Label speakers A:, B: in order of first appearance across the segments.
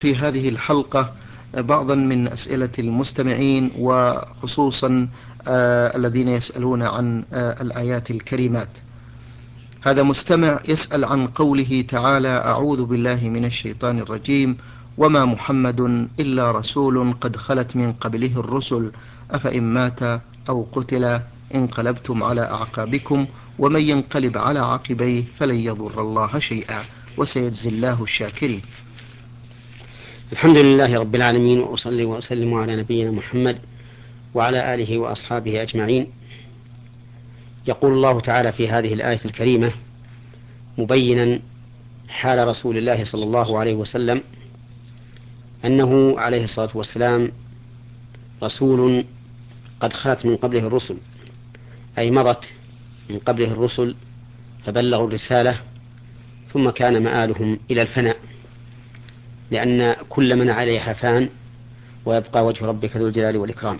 A: في هذه الحلقة بعضا من أسئلة المستمعين، وخصوصا الذين يسألون عن الآيات الكريمات. هذا مستمع يسأل عن قوله تعالى: أعوذ بالله من الشيطان الرجيم، وما محمد إلا رسول قد خلت من قبله الرسل أفإن مات أو قتل انقلبتم على أعقابكم ومن ينقلب على عقبيه فلن يضر الله شيئا وسيجزي الله الشاكرين.
B: الحمد لله رب العالمين، وأصلي وأسلم على نبينا محمد وعلى آله وأصحابه أجمعين. يقول الله تعالى في هذه الآية الكريمة مبينا حال رسول الله صلى الله عليه وسلم أنه عليه الصلاة والسلام رسول قد خلت من قبله الرسل، أي مضت من قبله الرسل فبلغوا الرسالة ثم كان مآلهم إلى الفناء، لأن كل من عليها فان ويبقى وجه ربك ذو الجلال والإكرام.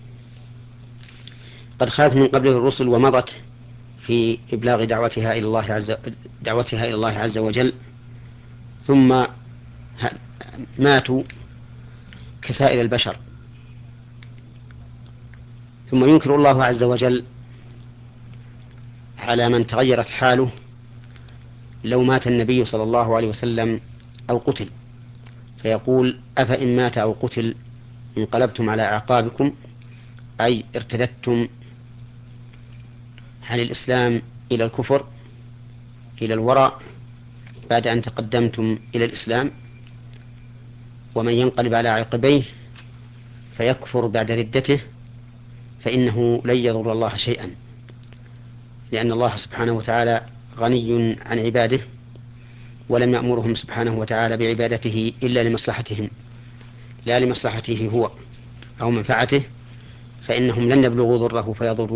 B: قد خلت من قبله الرسل ومضت في إبلاغ دعوتها إلى الله عز وجل، ثم ماتوا كسائر البشر. ثم ينكر الله عز وجل على من تغيرت حاله لو مات النبي صلى الله عليه وسلم أو قتل، فيقول: أفإن مات أو قتل انقلبتم على أعقابكم، أي ارتدتم عن الإسلام إلى الكفر، إلى الوراء، بعد أن تقدمتم إلى الإسلام. ومن ينقلب على عقبيه فيكفر بعد ردته فإنه لن يضر الله شيئا، لأن الله سبحانه وتعالى غني عن عباده، ولم يأمرهم سبحانه وتعالى بعبادته إلا لمصلحتهم لا لمصلحته هو أو منفعته، فإنهم لن يبلغوا ضره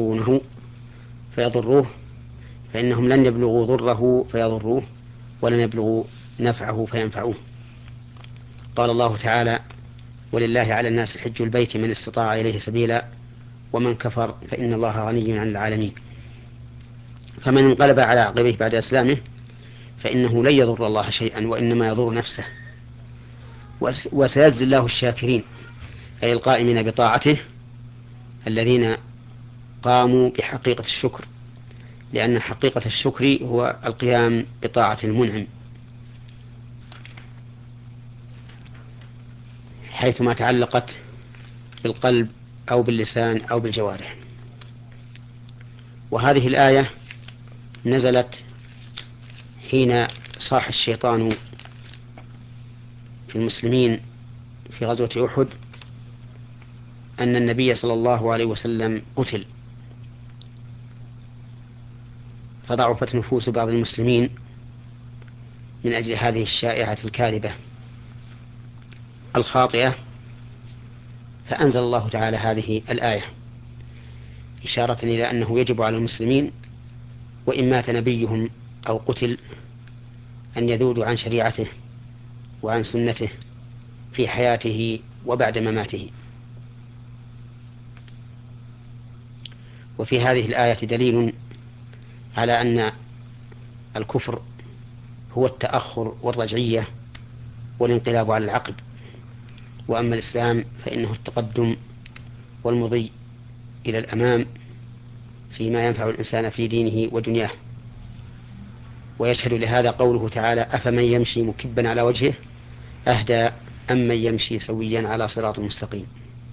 B: فيضروه فإنهم لن يبلغوا ضره فيضروه ولن يبلغوا نفعه فينفعوه. قال الله تعالى: ولله على الناس حج البيت من استطاع إليه سبيلا ومن كفر فإن الله غني عن العالمين. فمن انقلب على عقبيه بعد إسلامه فإنه لن يضر الله شيئا وإنما يضر نفسه. وسيجزي الله الشاكرين، أي القائمين بطاعته، الذين قاموا بحقيقة الشكر، لأن حقيقة الشكر هو القيام بطاعة المنعم حيثما تعلقت بالقلب أو باللسان أو بالجوارح. وهذه الآية نزلت حين صاح الشيطان في المسلمين في غزوة أحد أن النبي صلى الله عليه وسلم قتل، فضعفت نفوس بعض المسلمين من أجل هذه الشائعة الكاذبة الخاطئة، فأنزل الله تعالى هذه الآية إشارة إلى أنه يجب على المسلمين وإن مات نبيهم أو قتل أن يذودوا عن شريعته وعن سنته في حياته وبعد مماته. وفي هذه الآية دليل على أن الكفر هو التأخر والرجعية والانقلاب على العقب، وأما الإسلام فإنه التقدم والمضي إلى الأمام فيما ينفع الإنسان في دينه ودنياه. ويشهد لهذا قوله تعالى: أفمن يمشي مكبا على وجهه أهدى أم من يمشي سويا على صراط مستقيم.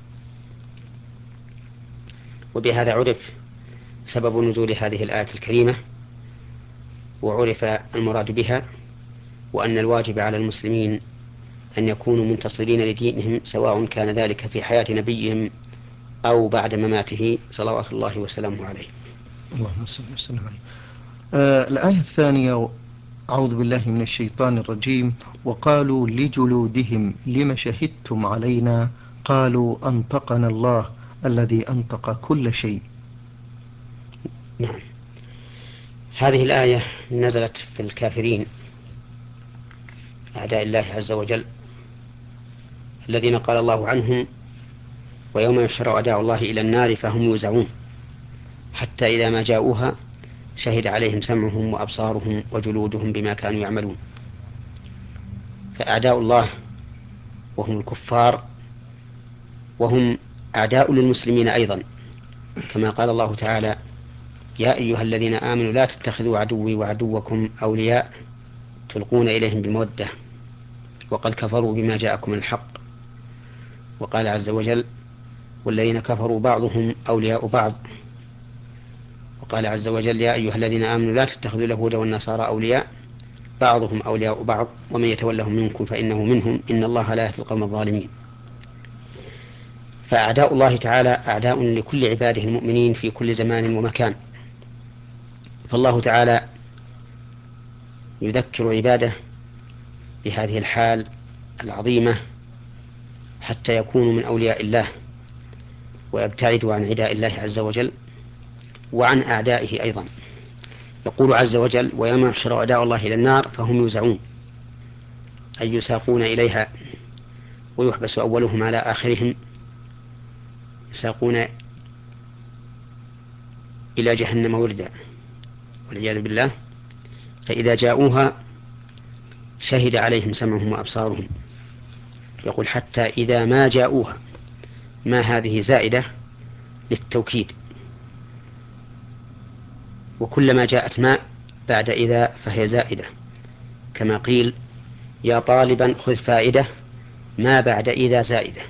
B: وبهذا عرف سبب نزول هذه الآية الكريمة، وعرف المراد بها، وأن الواجب على المسلمين أن يكونوا منتصرين لدينهم، سواء كان ذلك في حياة نبيهم أو بعد مماته صلوات الله وسلامه عليه.
A: اللهم صل وسلم عليه. الآية الثانية: أعوذ بالله من الشيطان الرجيم، وقالوا لجلودهم لم شهدتم علينا قالوا أنطقنا الله الذي أنطق كل شيء.
B: نعم، هذه الآية نزلت في الكافرين أعداء الله عز وجل، الذين قال الله عنهم: ويوم يحشر أعداء الله إلى النار فهم يوزعون حتى إذا ما جاءوها شهد عليهم سمعهم وأبصارهم وجلودهم بما كانوا يعملون. فأعداء الله وهم الكفار، وهم أعداء للمسلمين أيضا، كما قال الله تعالى: يا أيها الذين آمنوا لا تتخذوا عدوي وعدوكم أولياء تلقون إليهم بالمودة وقد كفروا بما جاءكم من الحق. وقال عز وجل: والذين كفروا بعضهم أولياء بعض. وقال عز وجل: يا أيها الذين آمنوا لا تتخذوا اليهود والنصارى أولياء بعضهم أولياء بعض ومن يتولهم منكم فإنه منهم إن الله لا يهدي القوم الظالمين. فأعداء الله تعالى أعداء لكل عباده المؤمنين في كل زمان ومكان. فالله تعالى يذكر عباده بهذه الحال العظيمة حتى يكونوا من أولياء الله ويبتعدوا عن عداء الله عز وجل وعن أعدائه أيضا. يقول عز وجل: ويوم يحشر أعداء الله إلى النار فهم يوزعون، أي يساقون إليها ويحبس أولهم على آخرهم، يساقون إلى جهنم وردا والعياذ بالله. فإذا جاءوها شهد عليهم سمعهم وأبصارهم. يقول: حتى إذا ما جاءوها، ما هذه زائدة للتوكيد، وكلما جاءت ما بعد إذا فهي زائدة، كما قيل: يا طالبا خذ فائدة، ما بعد إذا زائدة.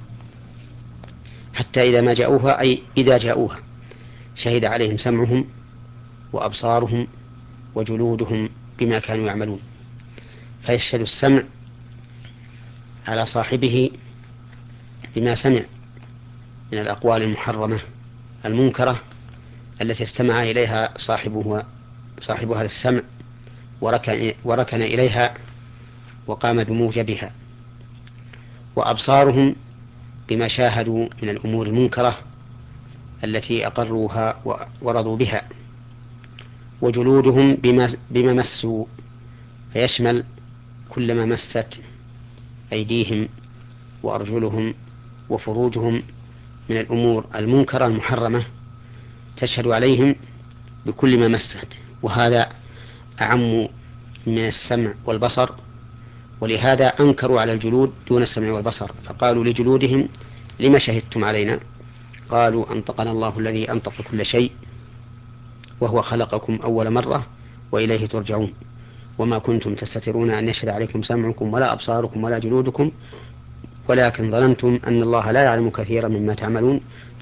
B: حتى إذا ما جاءوها أي إذا جاءوها شهد عليهم سمعهم وأبصارهم وجلودهم بما كانوا يعملون. فيشهد السمع على صاحبه بما سمع من الأقوال المحرمة المنكرة التي استمع إليها صاحبها للسمع وركن إليها وقام بموجبها. وأبصارهم بما شاهدوا من الأمور المنكرة التي أقروها ورضوا بها. وجلودهم بما مسوا، فيشمل كل ما مست أيديهم وأرجلهم وفروجهم من الأمور المنكرة المحرمة، تشهد عليهم بكل ما مست، وهذا أعم من السمع والبصر. ولهذا أنكروا على الجلود دون السمع والبصر، فقالوا لجلودهم: لما شهدتم علينا؟ قالوا: أنطقنا الله الذي أنطق كل شيء وهو خلقكم أول مرة وإليه ترجعون، وما كنتم تستترون أن يشهد عليكم سمعكم ولا أبصاركم ولا جلودكم ولكن ظننتم أن الله لا يعلم كثيرا مما تعملون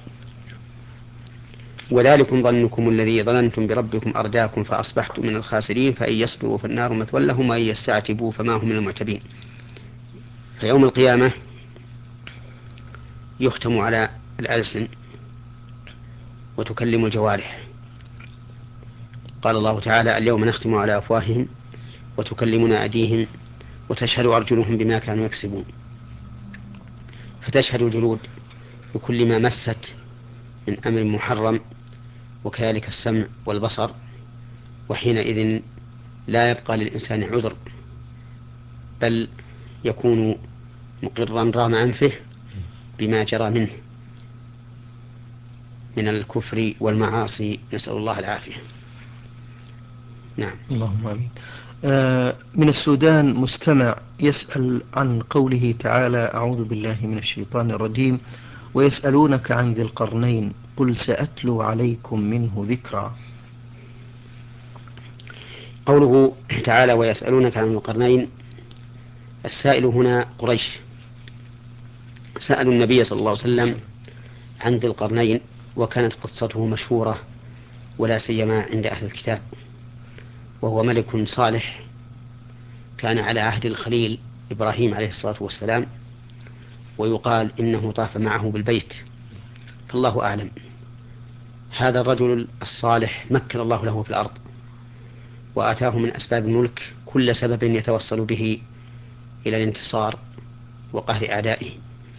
B: وذلكم ظنكم الذي ظننتم بربكم أرداكم فأصبحتم من الخاسرين فإن يصبروا فالنار مثوى لهم وإن يستعتبوا فما هم من المعتبين. فيوم القيامة يختم على الألسن وتكلم الجوارح. قال الله تعالى: اليوم نختم على أفواههم وتكلمنا أيديهم وتشهد أرجلهم بما كانوا يكسبون. فتشهد الجلود بكل ما مست من أمر محرم، وكذلك السمع والبصر. وحينئذ لا يبقى للإنسان عذر، بل يكون مقرا رغم أنفه بما جرى منه من الكفر والمعاصي، نسأل الله العافية. نعم.
A: اللهم آمين. من السودان مستمع يسأل عن قوله تعالى: أعوذ بالله من الشيطان الرجيم: ويسألونك عن ذي القرنين قل سأتلو عليكم منه ذكرا.
B: قوله تعالى: ويسألونك عن القرنين، السائل هنا قريش سألوا النبي صلى الله عليه وسلم عن ذي القرنين، وكانت قصته مشهورة ولا سيما عند أهل الكتاب. وهو ملك صالح كان على عهد الخليل إبراهيم عليه الصلاة والسلام، ويقال إنه طاف معه بالبيت، فالله أعلم. هذا الرجل الصالح مكن الله له في الأرض وآتاه من أسباب الملك كل سبب يتوصل به إلى الانتصار وقهر أعدائه،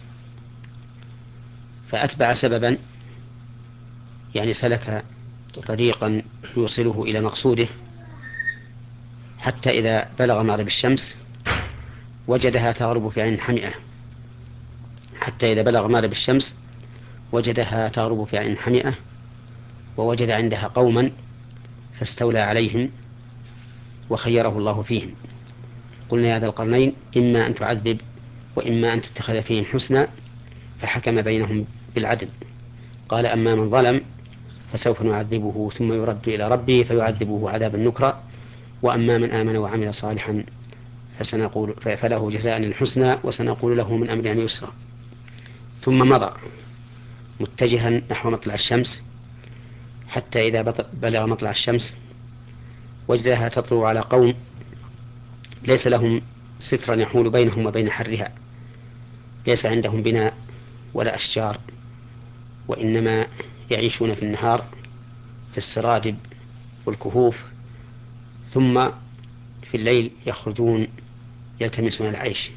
B: فأتبع سببا، يعني سلك طريقا يوصله إلى مقصوده، حتى إذا بلغ مغرب الشمس وجدها تغرب في عين حمئة. حتى إذا بلغ مغرب الشمس وجدها تغرب في عين حمئة، ووجد عندها قوما فاستولى عليهم وخيره الله فيهم. قلنا يا ذا القرنين إما أن تعذب وإما أن تتخذ فيهم حسنا فحكم بينهم بالعدل. قال أما من ظلم فسوف نعذبه ثم يرد إلى ربه فيعذبه عذابا نكرا، وأما من آمن وعمل صالحا فله جزاء الحسنى وسنقول له من أمرنا يسرا. ثم مضى متجها نحو مطلع الشمس حتى إذا بلغ مطلع الشمس وجدها تطلع على قوم ليس لهم سترا يحول بينهم وبين حرها، ليس عندهم بناء ولا أشجار، وإنما يعيشون في النهار في السرادب والكهوف، ثم في الليل يخرجون يلتمسون العيش.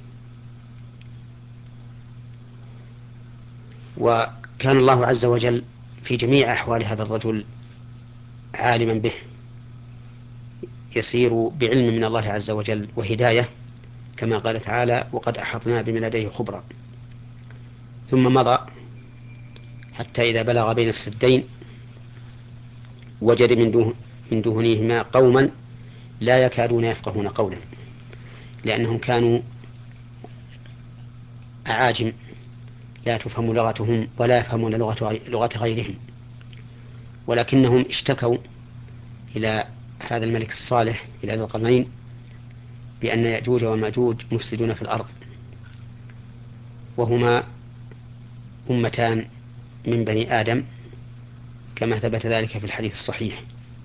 B: وكان الله عز وجل في جميع أحوال هذا الرجل عالما به، يسير بعلم من الله عز وجل وهداية، كما قال تعالى وقد أحطنا بما لديه خبرا. ثم مضى حتى إذا بلغ بين السدين وجد من دونهما قوما لا يكادون يفقهون قولا، لأنهم كانوا أعاجم لا تفهم لغتهم ولا يفهمون لغة غيرهم، ولكنهم اشتكوا إلى هذا الملك الصالح إلى ذي القرنين بأن يأجوج ومأجوج مفسدون في الأرض، وهما أمتان من بني آدم كما ثبت ذلك في الحديث الصحيح.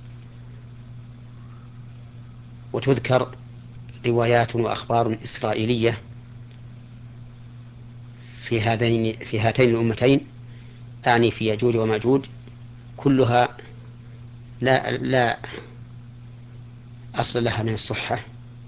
B: وتذكر روايات وأخبار إسرائيلية في هاتين الأمتين، أعني في يأجوج ومأجوج، كلها لا أصل لها من الصحة،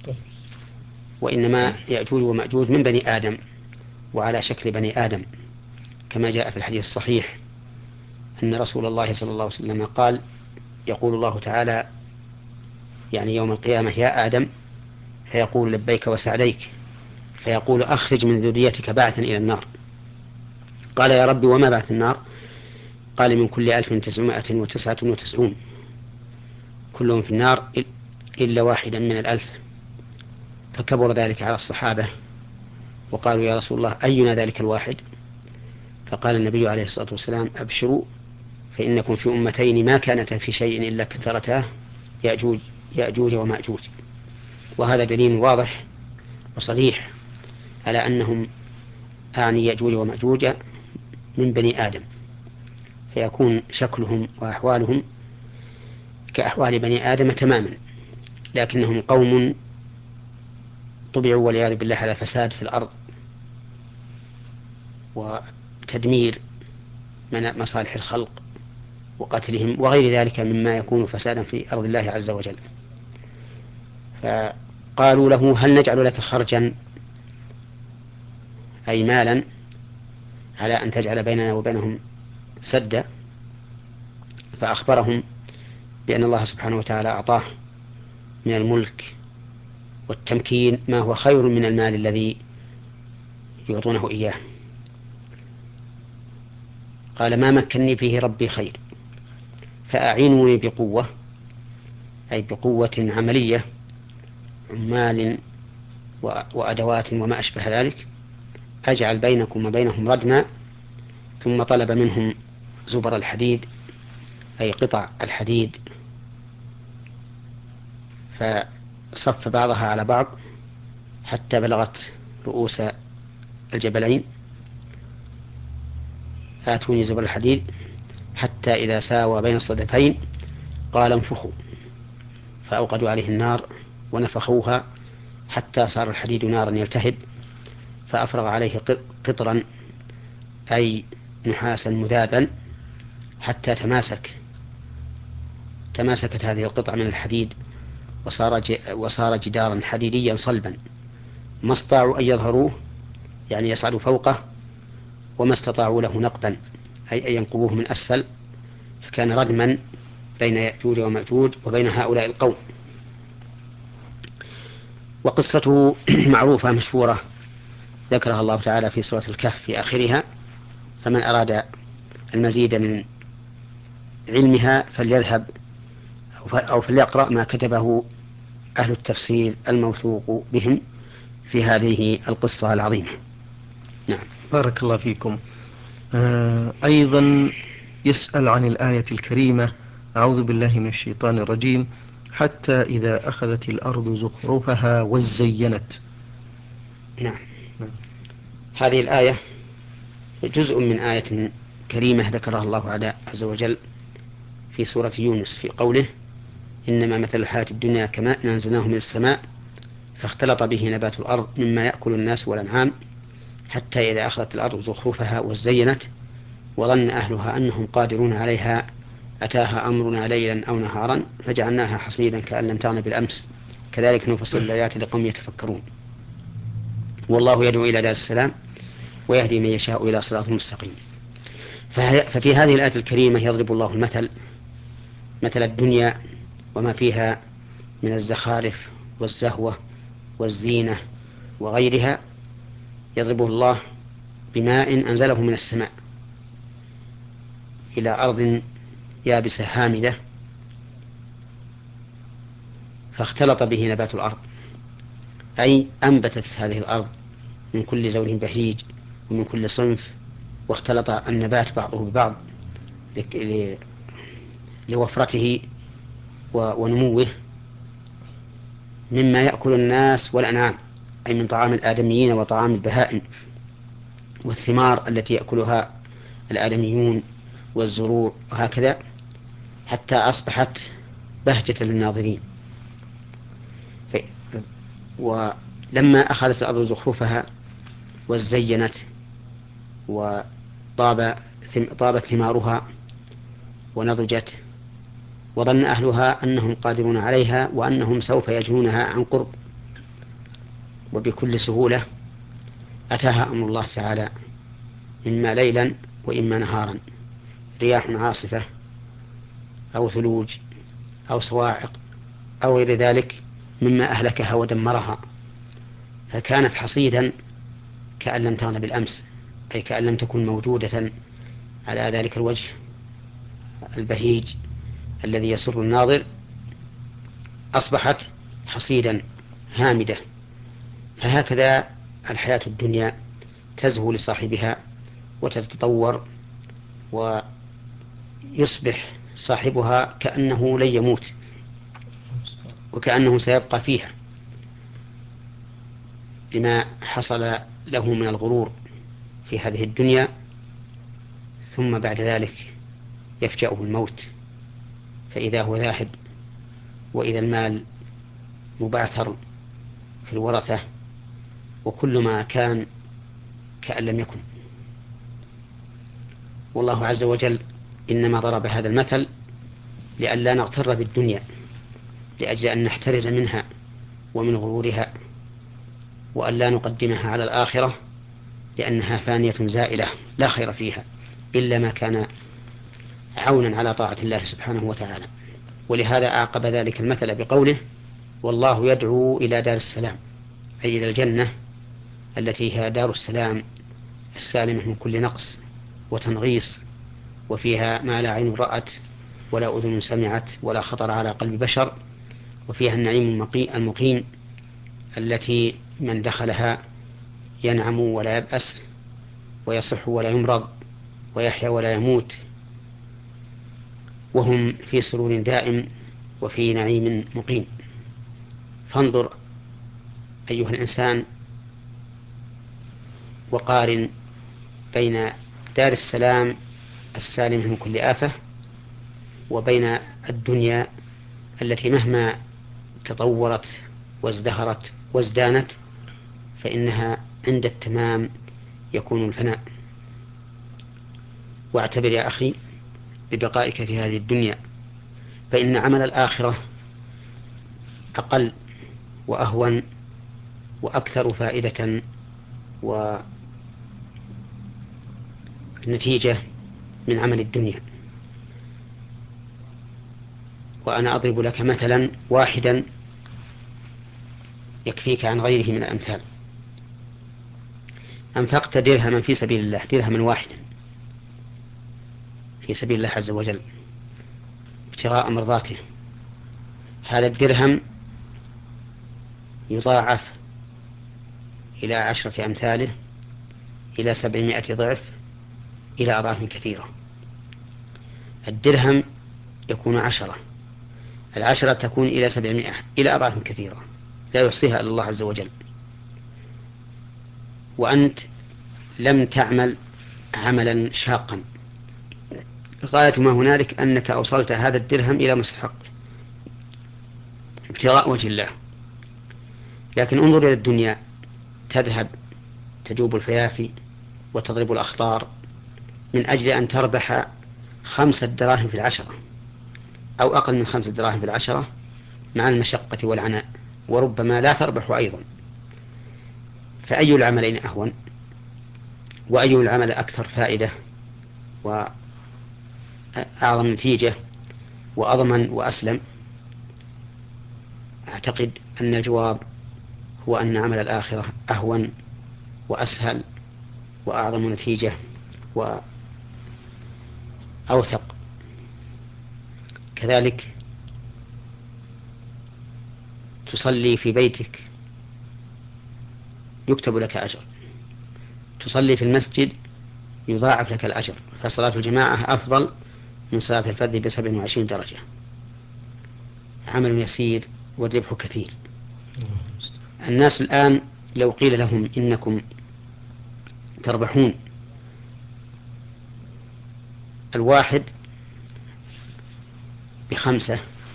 B: وإنما يأجوج ومأجوج من بني آدم وعلى شكل بني آدم، كما جاء في الحديث الصحيح أن رسول الله صلى الله عليه وسلم قال يقول الله تعالى يعني يوم القيامة يا آدم، فيقول لبيك وسعديك، فيقول أخرج من ذريتك بعثا إلى النار. قال يا رب وما بعث النار؟ قال من كل 1999 كلهم في النار إلا واحدا من 1000. فكبر ذلك على الصحابة وقالوا يا رسول الله أينا ذلك الواحد؟ فقال النبي عليه الصلاة والسلام أبشروا فإنكم في أمتين ما كانتا في شيء إلا كثرتاه يأجوج ومأجوج. وهذا دليل واضح وصريح على أنهم أعني يأجوج ومأجوج من بني آدم، فيكون شكلهم وأحوالهم كأحوال بني آدم تماما، لكنهم قوم طبعوا والعياذ بالله على فساد في الأرض وتدمير مصالح الخلق وقتلهم وغير ذلك مما يكون فسادا في أرض الله عز وجل. فقالوا له هل نجعل لك خرجا أي مالا على أن تجعل بيننا وبينهم سدا؟ فأخبرهم بأن الله سبحانه وتعالى أعطاه من الملك والتمكين ما هو خير من المال الذي يعطونه إياه. قال ما مكنني فيه ربي خير فأعينوني بقوة، أي بقوة عملية، عمال وأدوات وما أشبه ذلك، أجعل بينكم وبينهم ردما. ثم طلب منهم زبر الحديد أي قطع الحديد، فصف بعضها على بعض حتى بلغت رؤوس الجبلين. آتوني زبر الحديد حتى إذا ساوى بين الصدفين قال انفخوا، فأوقدوا عليه النار ونفخوها حتى صار الحديد نارا يلتهب، فأفرغ عليه قطرا أي نحاسا مذابا حتى تماسكت هذه القطعة من الحديد وصار جدارا حديديا صلبا، ما استطاعوا أن يظهروه يعني يصعدوا فوقه، وما استطاعوا له نقبا أي أن ينقبوه من أسفل، فكان ردما بين يأجوج ومأجوج وبين هؤلاء القوم. وقصته معروفة مشهورة ذكرها الله تعالى في سورة الكهف في آخرها، فمن أراد المزيد من علمها فليذهب أو فليقرأ ما كتبه أهل التفسير الموثوق بهم في هذه القصة العظيمة. نعم.
A: بارك الله فيكم. أيضا يسأل عن الآية الكريمة: أعوذ بالله من الشيطان الرجيم، حتى إذا أخذت الأرض زخرفها وزينت.
B: نعم. هذه الآية جزء من آية كريمة ذكرها الله عز وجل في سورة يونس في قوله: إنما مثل الحياة الدنيا كماء أنزلناه من السماء فاختلط به نبات الأرض مما يأكل الناس والأنعام حتى إذا أخذت الأرض زخرفها وزينت وظن أهلها أنهم قادرون عليها أتاها أمرنا ليلا أو نهارا فجعلناها حصيدا كأن لم تغن بالأمس كذلك نفصل الآيات لقوم يتفكرون. والله يدعو إلى دار السلام ويهدي من يشاء إلى صراط مستقيم. ففي هذه الآية الكريمة يضرب الله المثل، مثل الدنيا وما فيها من الزخارف والزهوة والزينة وغيرها، يضربه الله بماء أنزله من السماء إلى أرض يابسة هامدة فاختلط به نبات الأرض، أي أنبتت هذه الأرض من كل زوج بهيج ومن كل صنف، واختلط النبات بعضه ببعض لوفرته ونموه مما يأكل الناس والأنعام، أي من طعام الآدميين وطعام البهائم والثمار التي يأكلها الآدميون والزروع وهكذا، حتى أصبحت بهجة للناظرين. ولما أخذت الأرض زخرفها وزينت طابت ثمارها ونضجت وظن أهلها أنهم قادرون عليها وأنهم سوف يجنونها عن قرب وبكل سهولة، أتاها أمر الله تعالى إما ليلا وإما نهارا، رياح عاصفة أو ثلوج أو صواعق أو غير ذلك مما أهلكها ودمرها، فكانت حصيدا كأن لم تغن بالأمس، أي كأن لم تكن موجودة على ذلك الوجه البهيج الذي يسر الناظر، أصبحت حصيدا هامدة. فهكذا الحياة الدنيا تزهو لصاحبها وتتطور ويصبح صاحبها كأنه لن يموت وكأنه سيبقى فيها لما حصل له من الغرور في هذه الدنيا، ثم بعد ذلك يفجأه الموت فإذا هو ذاهب، وإذا المال مبعثر في الورثة وكل ما كان كأن لم يكن. والله عز وجل إنما ضرب هذا المثل لئلا نغتر بالدنيا، لأجل أن نحترز منها ومن غرورها، وأن لا نقدمها على الآخرة لأنها فانية زائلة لا خير فيها إلا ما كان عونا على طاعة الله سبحانه وتعالى. ولهذا أعقب ذلك المثل بقوله: والله يدعو إلى دار السلام، أي إلى الجنة التي هي دار السلام السالمة من كل نقص وتنغيص، وفيها ما لا عين رأت ولا أذن سمعت ولا خطر على قلب بشر، وفيها النعيم المقيم التي من دخلها ينعم ولا يبأس ويصح ولا يمرض ويحيا ولا يموت، وهم في سرور دائم وفي نعيم مقيم. فانظر أيها الإنسان وقارن بين دار السلام السالمة من كل آفة وبين الدنيا التي مهما تطورت وازدهرت وازدانت فإنها عند التمام يكون الفناء. واعتبر يا أخي ببقائك في هذه الدنيا، فإن عمل الآخرة أقل وأهون وأكثر فائدة ونتيجة من عمل الدنيا. وأنا أضرب لك مثلا واحدا يكفيك عن غيره من الأمثال. أنفقت درهما في سبيل الله، درهما واحدا في سبيل الله عز وجل ابتغاء مرضاته، هذا الدرهم يضاعف إلى 10 أمثاله إلى 700 ضعف إلى أضعاف كثيرة. الدرهم يكون 10، 10 تكون إلى 700 إلى أضعاف كثيرة لا يحصيها إلا الله عز وجل. وأنت لم تعمل عملا شاقا، غاية ما هنالك أنك أوصلت هذا الدرهم إلى مستحق ابتغاء وجه الله. لكن انظر إلى الدنيا، تذهب تجوب الفيافي وتضرب الأخطار من أجل أن تربح 5 دراهم في 10 أو أقل من 5 دراهم في 10 مع المشقة والعناء، وربما لا تربح أيضا. فأي العملين أهون؟ وأي العمل أكثر فائدة وأعظم نتيجة وأضمن وأسلم؟ أعتقد أن الجواب هو أن عمل الآخرة أهون وأسهل وأعظم نتيجة وأوثق. كذلك تصلي في بيتك يكتب لك أجر، تصلي في المسجد يضاعف لك الأجر، فصلاة الجماعة أفضل من صلاة الفرد ب27 درجة. عمل يسير والربح كثير. الناس الآن لو قيل لهم إنكم تربحون الواحد ب5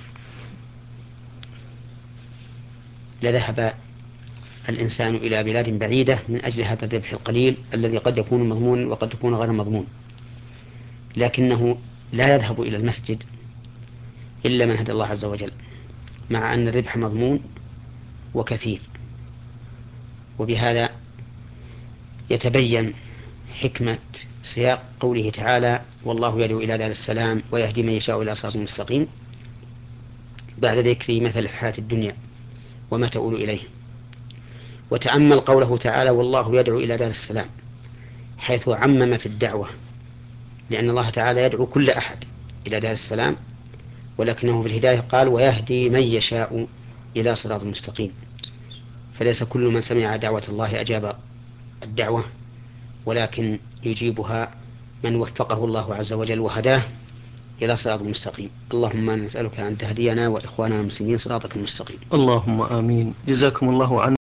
B: لذهب الإنسان إلى بلاد بعيدة من أجل هذا الربح القليل الذي قد يكون مضمون وقد يكون غير مضمون. لكنه لا يذهب إلى المسجد إلا من هدى الله عز وجل، مع أن الربح مضمون وكثير. وبهذا يتبين حكمة سياق قوله تعالى: والله يدعو إلى دار السلام ويهدي من يشاء إلى صراط مستقيم، بعد ذكر مثل الحياة الدنيا وما تؤول إليه. وتأمل قوله تعالى: والله يدعو إلى دار السلام، حيث عمم في الدعوة، لأن الله تعالى يدعو كل أحد إلى دار السلام، ولكنه في الهداية قال: ويهدي من يشاء إلى صراط مستقيم. فليس كل من سمع دعوة الله أجاب الدعوة، ولكن يجيبها من وفقه الله عز وجل وهداه إلى صراط مستقيم. اللهم نسألك أن تهدينا وإخواننا المسلمين صراطك المستقيم.
A: اللهم آمين. جزاكم الله عنا